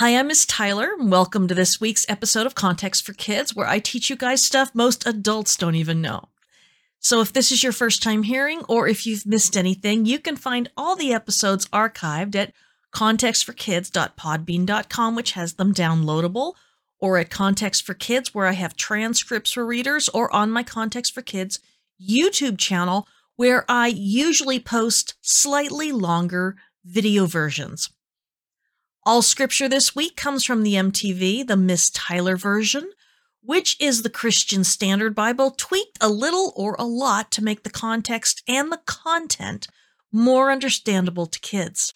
Hi, I'm Miss Tyler. Welcome to this week's episode of Context for Kids, where I teach you guys stuff most adults don't even know. So if this is your first time hearing, or if you've missed anything, you can find all the episodes archived at contextforkids.podbean.com, which has them downloadable, or at Context for Kids, where I have transcripts for readers, or on my Context for Kids YouTube channel, where I usually post slightly longer video versions. All scripture this week comes from the MTV, the Miss Tyler version, which is the Christian Standard Bible, tweaked a little or a lot to make the context and the content more understandable to kids.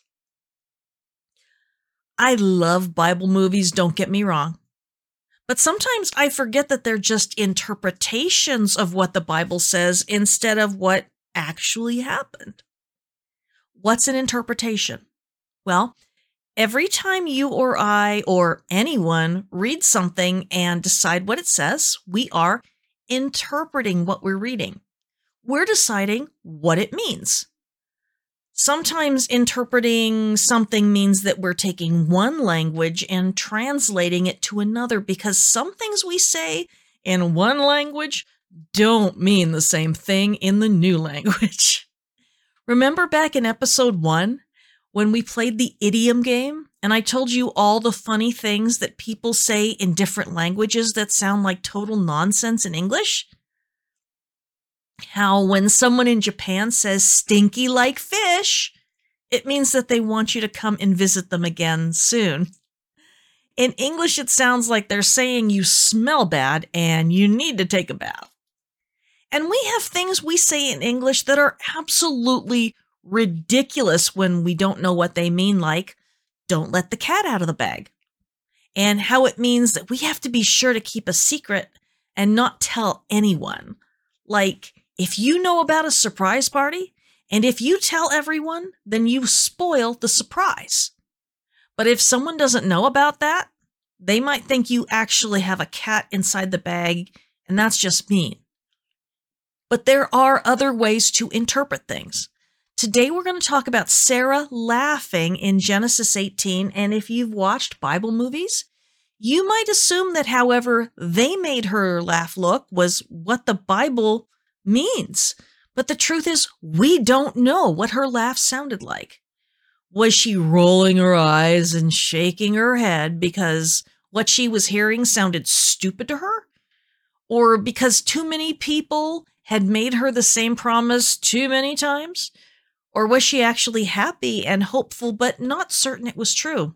I love Bible movies, don't get me wrong. But sometimes I forget that they're just interpretations of what the Bible says instead of what actually happened. What's an interpretation? Well, every time you or I or anyone reads something and decide what it says, we are interpreting what we're reading. We're deciding what it means. Sometimes interpreting something means that we're taking one language and translating it to another, because some things we say in one language don't mean the same thing in the new language. Remember back in episode 1 when we played the idiom game and I told you all the funny things that people say in different languages that sound like total nonsense in English? How when someone in Japan says stinky like fish, it means that they want you to come and visit them again soon. In English, it sounds like they're saying you smell bad and you need to take a bath. And we have things we say in English that are absolutely ridiculous when we don't know what they mean, like, don't let the cat out of the bag. And how it means that we have to be sure to keep a secret and not tell anyone. Like, if you know about a surprise party, and if you tell everyone, then you spoil the surprise. But if someone doesn't know about that, they might think you actually have a cat inside the bag, and that's just mean. But there are other ways to interpret things. Today we're going to talk about Sarah laughing in Genesis 18, and if you've watched Bible movies, you might assume that however they made her laugh look was what the Bible means. But the truth is, we don't know what her laugh sounded like. Was she rolling her eyes and shaking her head because what she was hearing sounded stupid to her? Or because too many people had made her the same promise too many times? Or was she actually happy and hopeful but not certain it was true?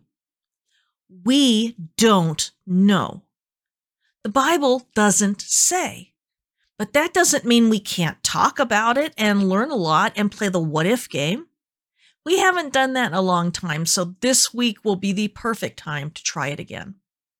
We don't know. The Bible doesn't say. But that doesn't mean we can't talk about it and learn a lot and play the what if game. We haven't done that in a long time, so this week will be the perfect time to try it again.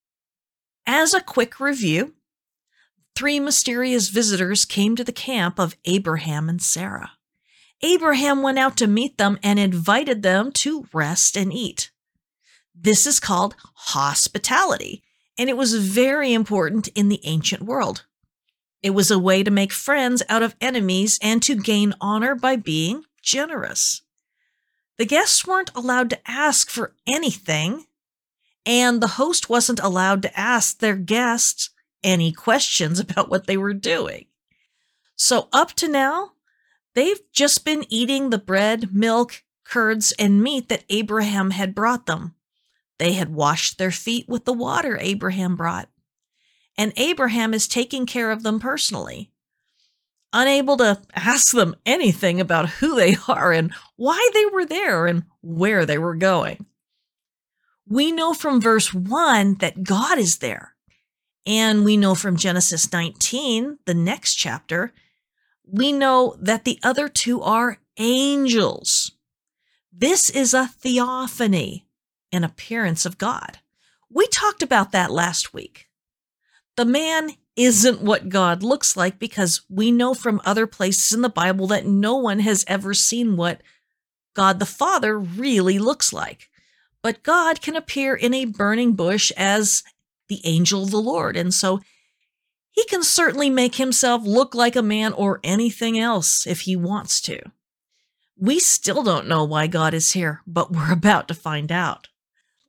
As a quick review, 3 mysterious visitors came to the camp of Abraham and Sarah. Abraham went out to meet them and invited them to rest and eat. This is called hospitality, and it was very important in the ancient world. It was a way to make friends out of enemies and to gain honor by being generous. The guests weren't allowed to ask for anything, and the host wasn't allowed to ask their guests any questions about what they were doing. So up to now, they've just been eating the bread, milk, curds, and meat that Abraham had brought them. They had washed their feet with the water Abraham brought. And Abraham is taking care of them personally. Unable to ask them anything about who they are and why they were there and where they were going. We know from verse 1 that God is there. And we know from Genesis 19, the next chapter, we know that the other 2 are angels. This is a theophany, an appearance of God. We talked about that last week. The man isn't what God looks like because we know from other places in the Bible that no one has ever seen what God the Father really looks like. But God can appear in a burning bush as the angel of the Lord, and so he can certainly make himself look like a man or anything else if he wants to. We still don't know why God is here, but we're about to find out.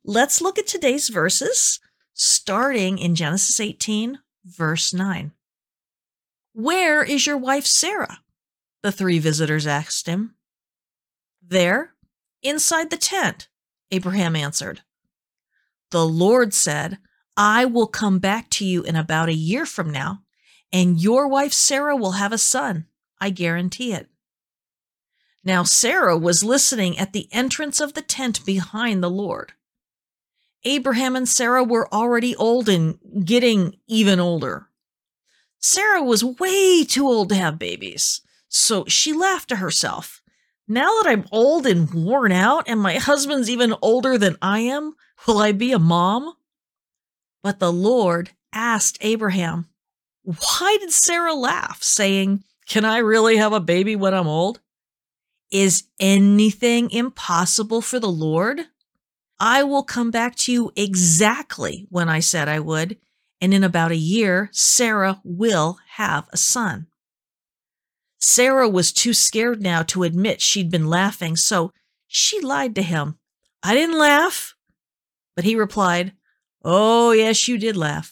Let's look at today's verses, starting in Genesis 18, verse 9. "Where is your wife Sarah?" the three visitors asked him. "There, inside the tent," Abraham answered. "The Lord said, I will come back to you in about a year from now, and your wife Sarah will have a son. I guarantee it." Now Sarah was listening at the entrance of the tent behind the Lord. Abraham and Sarah were already old and getting even older. Sarah was way too old to have babies, so she laughed to herself. Now that I'm old and worn out and my husband's even older than I am, will I be a mom? But the Lord asked Abraham, "Why did Sarah laugh, saying, 'Can I really have a baby when I'm old?' Is anything impossible for the Lord? I will come back to you exactly when I said I would, and in about a year, Sarah will have a son." Sarah was too scared now to admit she'd been laughing, so she lied to him. "I didn't laugh." But he replied, "Oh, yes, you did laugh."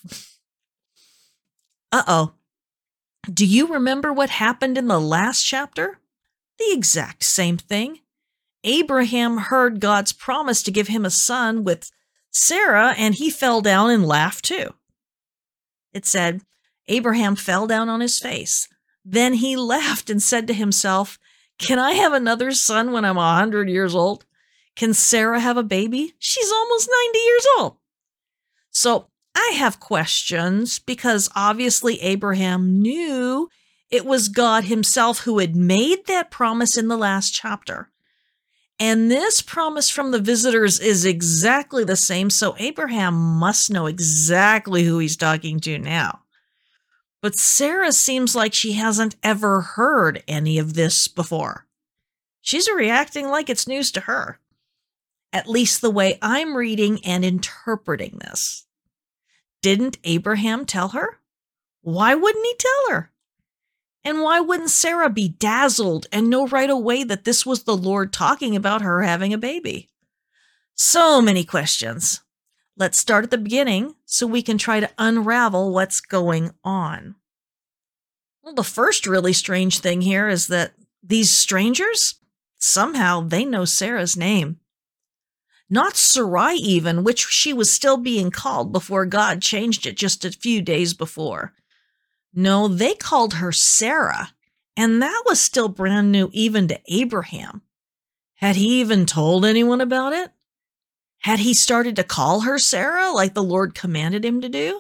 Uh-oh. Do you remember what happened in the last chapter? The exact same thing. Abraham heard God's promise to give him a son with Sarah, and he fell down and laughed too. It said, Abraham fell down on his face. Then he laughed and said to himself, "Can I have another son when I'm 100 years old? Can Sarah have a baby? She's almost 90 years old." So I have questions because obviously Abraham knew it was God himself who had made that promise in the last chapter. And this promise from the visitors is exactly the same, so Abraham must know exactly who he's talking to now. But Sarah seems like she hasn't ever heard any of this before. She's reacting like it's news to her, at least the way I'm reading and interpreting this. Didn't Abraham tell her? Why wouldn't he tell her? And why wouldn't Sarah be dazzled and know right away that this was the Lord talking about her having a baby? So many questions. Let's start at the beginning so we can try to unravel what's going on. Well, the first really strange thing here is that these strangers, somehow they know Sarah's name. Not Sarai even, which she was still being called before God changed it just a few days before. No, they called her Sarah, and that was still brand new even to Abraham. Had he even told anyone about it? Had he started to call her Sarah like the Lord commanded him to do?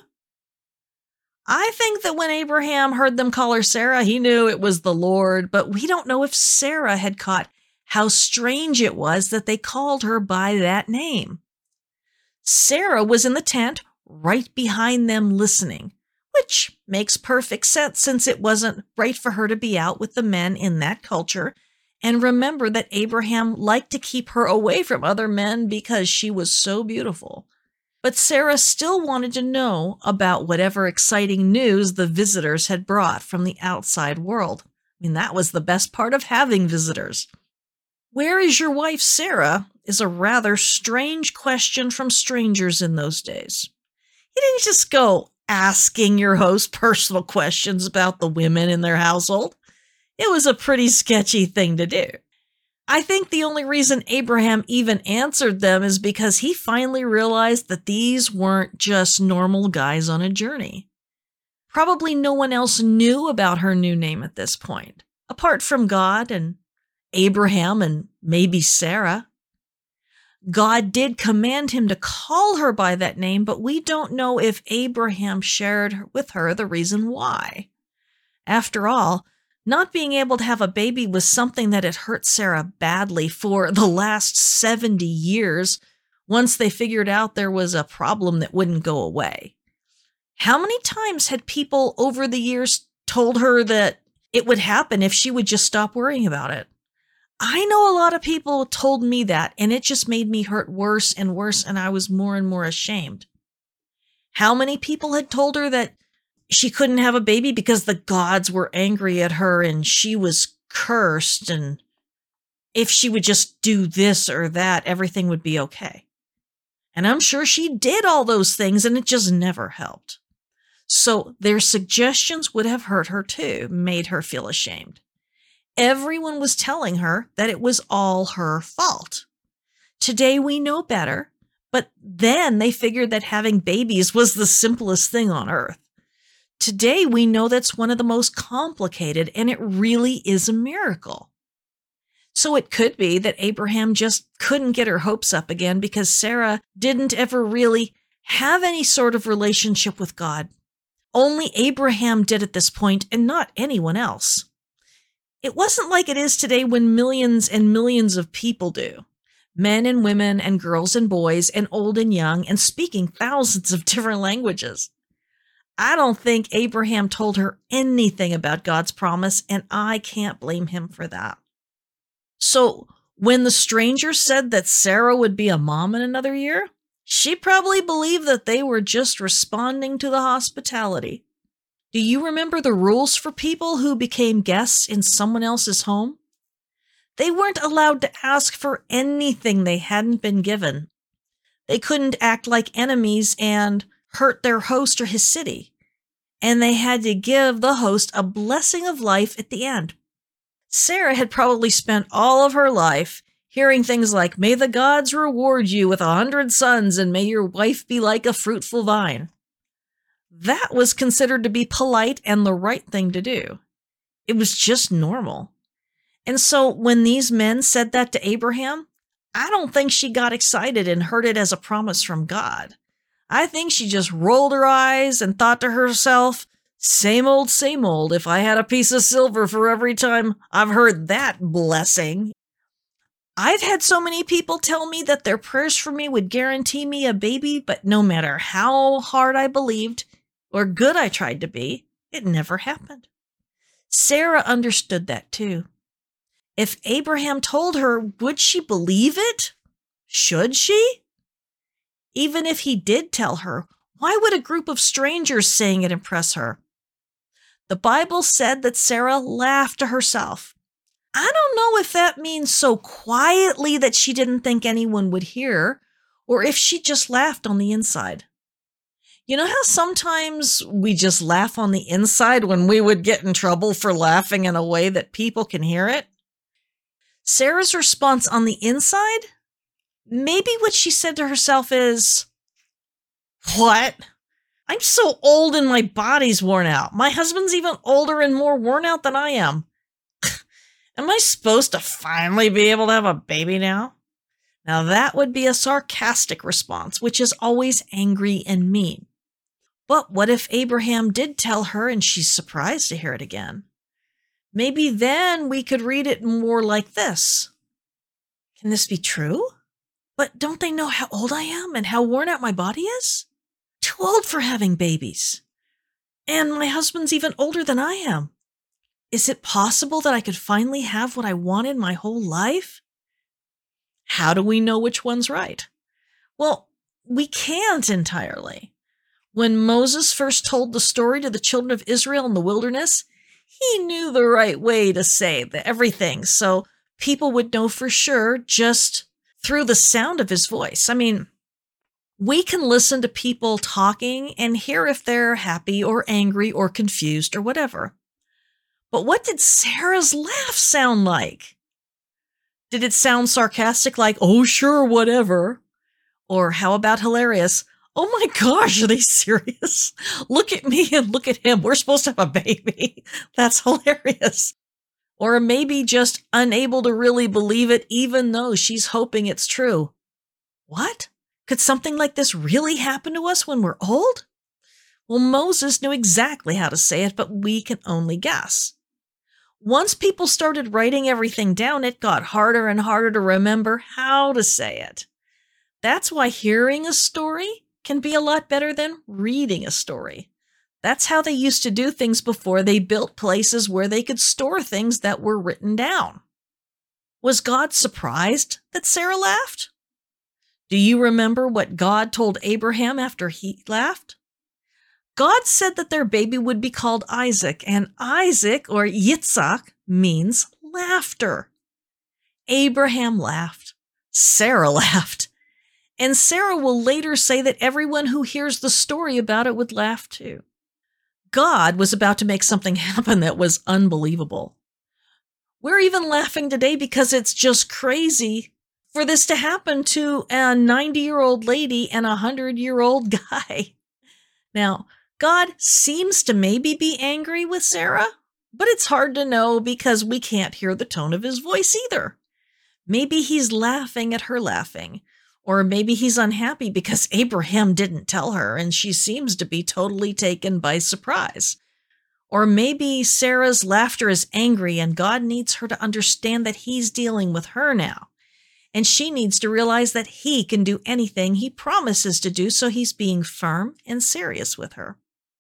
I think that when Abraham heard them call her Sarah, he knew it was the Lord, but we don't know if Sarah had caught how strange it was that they called her by that name. Sarah was in the tent right behind them listening, which makes perfect sense since it wasn't right for her to be out with the men in that culture. And remember that Abraham liked to keep her away from other men because she was so beautiful. But Sarah still wanted to know about whatever exciting news the visitors had brought from the outside world. I mean, that was the best part of having visitors. "Where is your wife Sarah?" is a rather strange question from strangers in those days. You didn't just go asking your host personal questions about the women in their household. It was a pretty sketchy thing to do. I think the only reason Abraham even answered them is because he finally realized that these weren't just normal guys on a journey. Probably no one else knew about her new name at this point, apart from God and Abraham and maybe Sarah. God did command him to call her by that name, but we don't know if Abraham shared with her the reason why. After all, not being able to have a baby was something that had hurt Sarah badly for the last 70 years once they figured out there was a problem that wouldn't go away. How many times had people over the years told her that it would happen if she would just stop worrying about it? I know a lot of people told me that, and it just made me hurt worse and worse, and I was more and more ashamed. How many people had told her that she couldn't have a baby because the gods were angry at her and she was cursed, and if she would just do this or that, everything would be okay? And I'm sure she did all those things and it just never helped. So their suggestions would have hurt her too, made her feel ashamed. Everyone was telling her that it was all her fault. Today we know better, but then they figured that having babies was the simplest thing on earth. Today we know that's one of the most complicated, and it really is a miracle. So it could be that Abraham just couldn't get her hopes up again because Sarah didn't ever really have any sort of relationship with God. Only Abraham did at this point and not anyone else. It wasn't like it is today when millions and millions of people do. Men and women and girls and boys and old and young and speaking thousands of different languages. I don't think Abraham told her anything about God's promise, and I can't blame him for that. So when the stranger said that Sarah would be a mom in another year, she probably believed that they were just responding to the hospitality. Do you remember the rules for people who became guests in someone else's home? They weren't allowed to ask for anything they hadn't been given. They couldn't act like enemies and hurt their host or his city. And they had to give the host a blessing of life at the end. Sarah had probably spent all of her life hearing things like, "May the gods reward you with 100 sons, and may your wife be like a fruitful vine." That was considered to be polite and the right thing to do. It was just normal. And so when these men said that to Abraham, I don't think she got excited and heard it as a promise from God. I think she just rolled her eyes and thought to herself, same old, if I had a piece of silver for every time I've heard that blessing. I've had so many people tell me that their prayers for me would guarantee me a baby, but no matter how hard I believed or good I tried to be, it never happened. Sarah understood that too. If Abraham told her, would she believe it? Should she? Even if he did tell her, why would a group of strangers saying it impress her? The Bible said that Sarah laughed to herself. I don't know if that means so quietly that she didn't think anyone would hear, or if she just laughed on the inside. You know how sometimes we just laugh on the inside when we would get in trouble for laughing in a way that people can hear it? Sarah's response on the inside? Maybe what she said to herself is, "What? I'm so old and my body's worn out. My husband's even older and more worn out than I am. Am I supposed to finally be able to have a baby now?" Now that would be a sarcastic response, which is always angry and mean. But what if Abraham did tell her and she's surprised to hear it again? Maybe then we could read it more like this. Can this be true? But don't they know how old I am and how worn out my body is? Too old for having babies. And my husband's even older than I am. Is it possible that I could finally have what I wanted my whole life? How do we know which one's right? Well, we can't entirely. When Moses first told the story to the children of Israel in the wilderness, he knew the right way to say everything, so people would know for sure just through the sound of his voice. I mean, we can listen to people talking and hear if they're happy or angry or confused or whatever. But what did Sarah's laugh sound like? Did it sound sarcastic like, "Oh, sure, whatever"? Or how about hilarious? "Oh my gosh, are they serious? Look at me and look at him. We're supposed to have a baby." That's hilarious. Or maybe just unable to really believe it, even though she's hoping it's true. What? Could something like this really happen to us when we're old? Well, Moses knew exactly how to say it, but we can only guess. Once people started writing everything down, it got harder and harder to remember how to say it. That's why hearing a story can be a lot better than reading a story. That's how they used to do things before they built places where they could store things that were written down. Was God surprised that Sarah laughed? Do you remember what God told Abraham after he laughed? God said that their baby would be called Isaac, and Isaac, or Yitzhak, means laughter. Abraham laughed. Sarah laughed. And Sarah will later say that everyone who hears the story about it would laugh too. God was about to make something happen that was unbelievable. We're even laughing today because it's just crazy for this to happen to a 90-year-old lady and a 100-year-old guy. Now, God seems to maybe be angry with Sarah, but it's hard to know because we can't hear the tone of his voice either. Maybe he's laughing at her laughing, or maybe he's unhappy because Abraham didn't tell her and she seems to be totally taken by surprise. Or maybe Sarah's laughter is angry and God needs her to understand that he's dealing with her now. And she needs to realize that he can do anything he promises to do, so he's being firm and serious with her.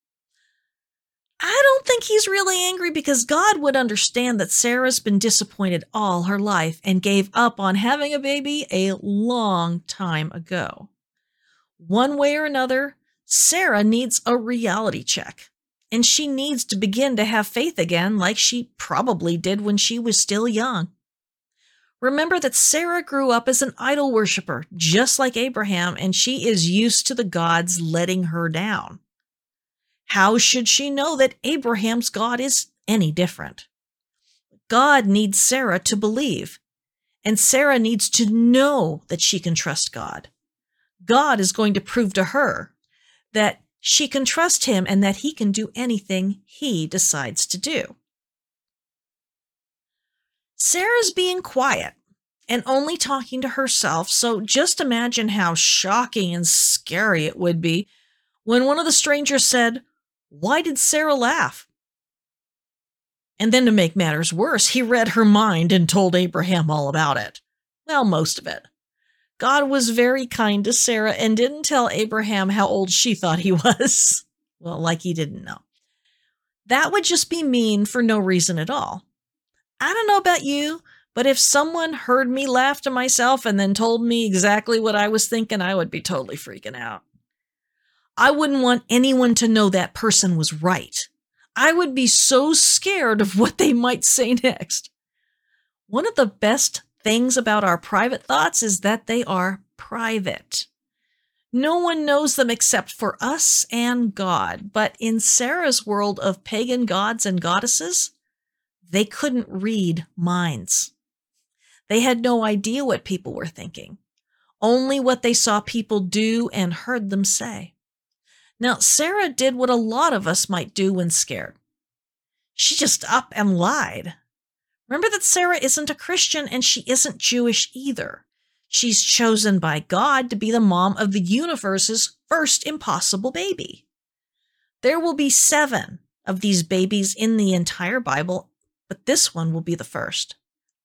I don't think he's really angry because God would understand that Sarah's been disappointed all her life and gave up on having a baby a long time ago. One way or another, Sarah needs a reality check, and she needs to begin to have faith again like she probably did when she was still young. Remember that Sarah grew up as an idol worshiper, just like Abraham, and she is used to the gods letting her down. How should she know that Abraham's God is any different? God needs Sarah to believe, and Sarah needs to know that she can trust God. God is going to prove to her that she can trust him and that he can do anything he decides to do. Sarah's being quiet and only talking to herself, so just imagine how shocking and scary it would be when one of the strangers said, "Why did Sarah laugh?" And then to make matters worse, he read her mind and told Abraham all about it. Well, most of it. God was very kind to Sarah and didn't tell Abraham how old she thought he was. Well, like he didn't know. That would just be mean for no reason at all. I don't know about you, but if someone heard me laugh to myself and then told me exactly what I was thinking, I would be totally freaking out. I wouldn't want anyone to know that person was right. I would be so scared of what they might say next. One of the best things about our private thoughts is that they are private. No one knows them except for us and God. But in Sarah's world of pagan gods and goddesses, they couldn't read minds. They had no idea what people were thinking, only what they saw people do and heard them say. Now, Sarah did what a lot of us might do when scared. She just up and lied. Remember that Sarah isn't a Christian and she isn't Jewish either. She's chosen by God to be the mom of the universe's first impossible baby. There will be 7 of these babies in the entire Bible, but this one will be the first.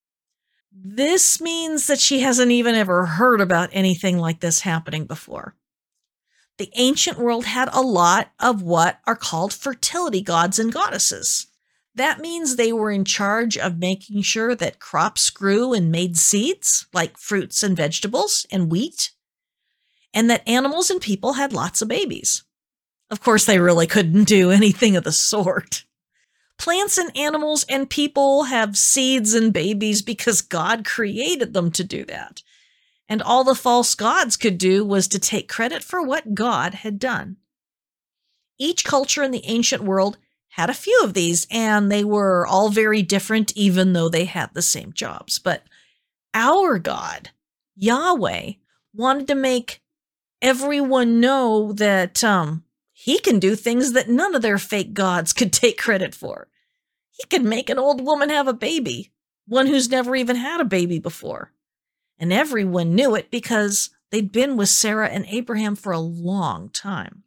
This means that she hasn't even ever heard about anything like this happening before. The ancient world had a lot of what are called fertility gods and goddesses. That means they were in charge of making sure that crops grew and made seeds, like fruits and vegetables and wheat, and that animals and people had lots of babies. Of course, they really couldn't do anything of the sort. Plants and animals and people have seeds and babies because God created them to do that. And all the false gods could do was to take credit for what God had done. Each culture in the ancient world had a few of these, and they were all very different, even though they had the same jobs. But our God, Yahweh, wanted to make everyone know that he can do things that none of their fake gods could take credit for. He could make an old woman have a baby, one who's never even had a baby before. And everyone knew it because they'd been with Sarah and Abraham for a long time.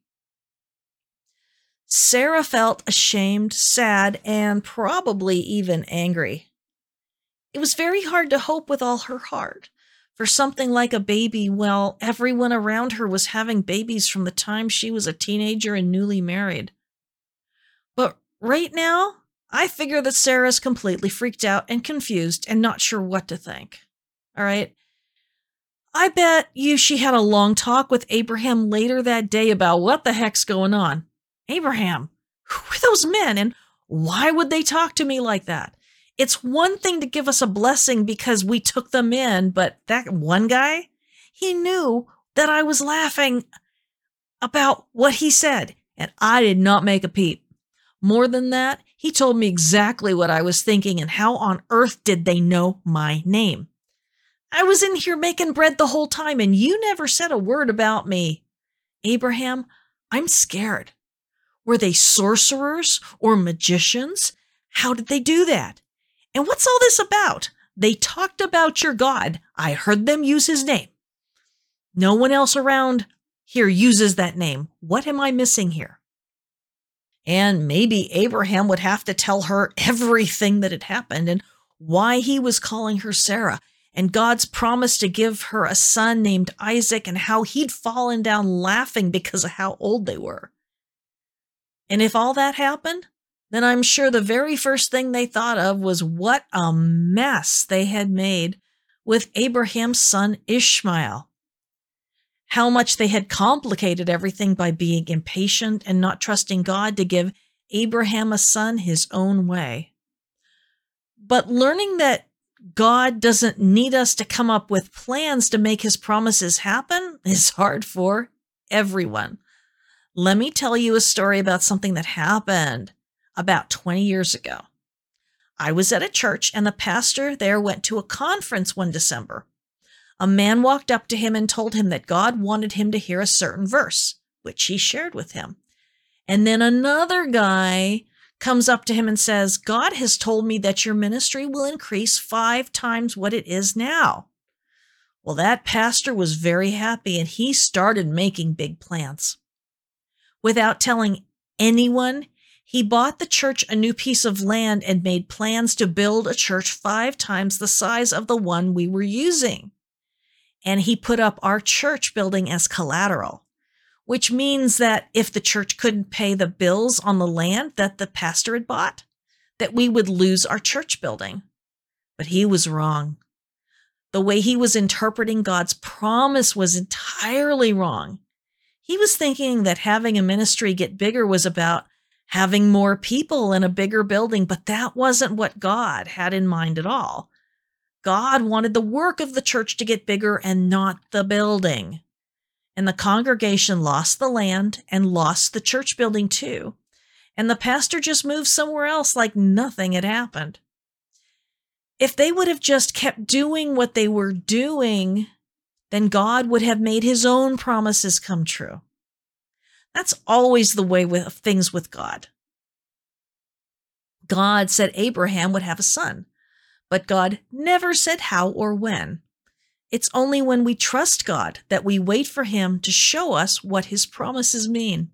Sarah felt ashamed, sad, and probably even angry. It was very hard to hope with all her heart for something like a baby while everyone around her was having babies from the time she was a teenager and newly married. But right now, I figure that Sarah's completely freaked out and confused and not sure what to think. All right? I bet you she had a long talk with Abraham later that day about what the heck's going on. Abraham, who were those men and why would they talk to me like that? It's one thing to give us a blessing because we took them in, but that one guy, he knew that I was laughing about what he said, and I did not make a peep. More than that, he told me exactly what I was thinking and how on earth did they know my name. I was in here making bread the whole time, and you never said a word about me. Abraham, I'm scared. Were they sorcerers or magicians? How did they do that? And what's all this about? They talked about your God. I heard them use his name. No one else around here uses that name. What am I missing here? And maybe Abraham would have to tell her everything that had happened and why he was calling her Sarah, and God's promise to give her a son named Isaac, and how he'd fallen down laughing because of how old they were. And if all that happened, then I'm sure the very first thing they thought of was what a mess they had made with Abraham's son Ishmael. How much they had complicated everything by being impatient and not trusting God to give Abraham a son his own way. But learning that God doesn't need us to come up with plans to make his promises happen is hard for everyone. Let me tell you a story about something that happened about 20 years ago. I was at a church, and the pastor there went to a conference one December. A man walked up to him and told him that God wanted him to hear a certain verse, which he shared with him. And then another guy comes up to him and says, God has told me that your ministry will increase 5 times what it is now. Well, that pastor was very happy, and he started making big plans. Without telling anyone, he bought the church a new piece of land and made plans to build a church 5 times the size of the one we were using. And he put up our church building as collateral, which means that if the church couldn't pay the bills on the land that the pastor had bought, that we would lose our church building. But he was wrong. The way he was interpreting God's promise was entirely wrong. He was thinking that having a ministry get bigger was about having more people in a bigger building, but that wasn't what God had in mind at all. God wanted the work of the church to get bigger and not the building. And the congregation lost the land and lost the church building too. And the pastor just moved somewhere else like nothing had happened. If they would have just kept doing what they were doing, then God would have made his own promises come true. That's always the way with things with God. God said Abraham would have a son, but God never said how or when. It's only when we trust God that we wait for him to show us what his promises mean.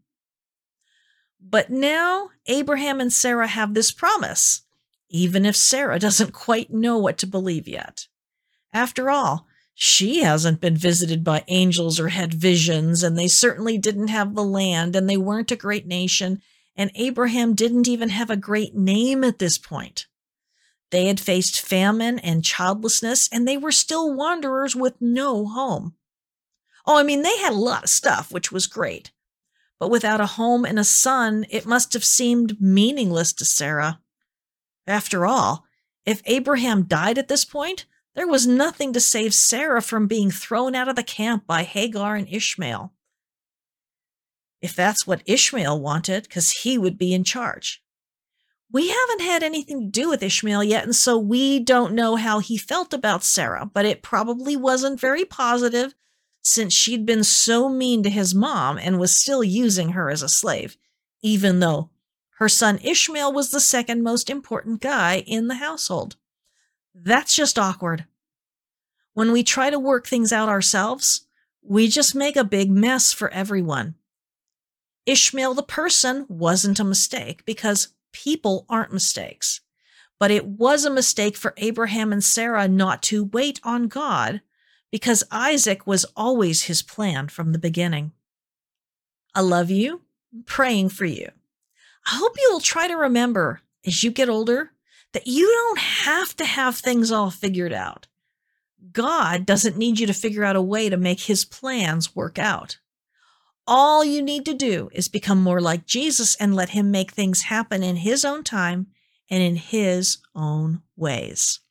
But now Abraham and Sarah have this promise, even if Sarah doesn't quite know what to believe yet. After all, she hasn't been visited by angels or had visions, and they certainly didn't have the land, and they weren't a great nation, and Abraham didn't even have a great name at this point. They had faced famine and childlessness, and they were still wanderers with no home. They had a lot of stuff, which was great. But without a home and a son, it must have seemed meaningless to Sarah. After all, if Abraham died at this point, there was nothing to save Sarah from being thrown out of the camp by Hagar and Ishmael. If that's what Ishmael wanted, because he would be in charge. We haven't had anything to do with Ishmael yet, and so we don't know how he felt about Sarah, but it probably wasn't very positive since she'd been so mean to his mom and was still using her as a slave, even though her son Ishmael was the second most important guy in the household. That's just awkward. When we try to work things out ourselves, we just make a big mess for everyone. Ishmael the person wasn't a mistake because people aren't mistakes. But it was a mistake for Abraham and Sarah not to wait on God because Isaac was always his plan from the beginning. I love you. I'm praying for you. I hope you will try to remember as you get older that you don't have to have things all figured out. God doesn't need you to figure out a way to make his plans work out. All you need to do is become more like Jesus and let him make things happen in his own time and in his own ways.